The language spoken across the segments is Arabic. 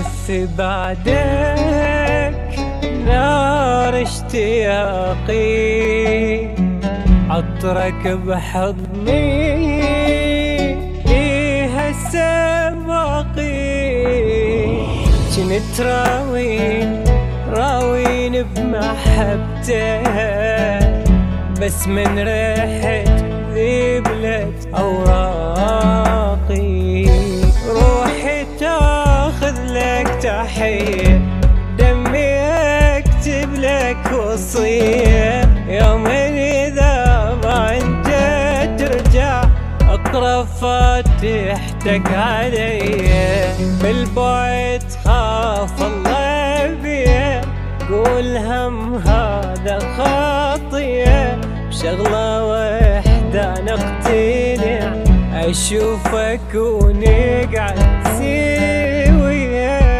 في بعدك نار اشتياقي، عطرك بحضني ليها السواقي. جنت راوين بمحبته، بس من ريحة ذبلت أوراقي. روحي تاخذ لك تحية، دمي اكتب لك وصية. يومين إذا ما انت ترجع اقرا فاتحتك علي. بالبعد خاف الله بيه، قول هم هذا خطية. بشغلة وحدة نقتنع، أشوفك ونقعد سوية.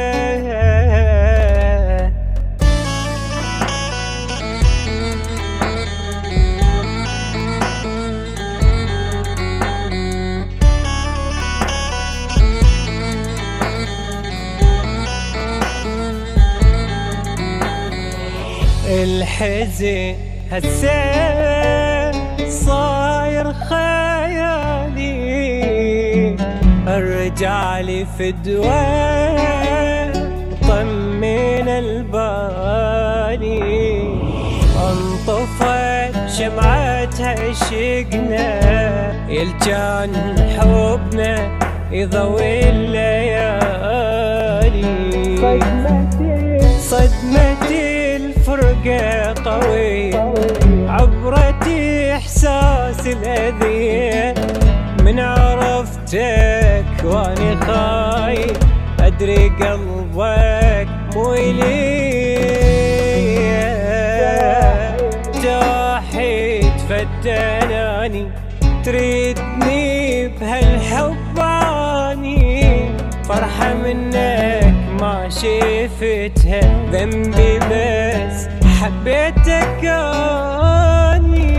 الحزن هسه صاير خيالي، الرجال فدوى طمن البالي. انطفت شمعتها عشقنا، يلجان حبنا يضوي الليالي. صدمتي الفرقة قوية، عبرتي إحساس الأذية. من عرفتك واني خايف، أدري قلبك مو إلي. جاحد فتناني، تريدني بهالحب عاني. فرحة منك ما شفتها، ذنبي بس حبيتك اني.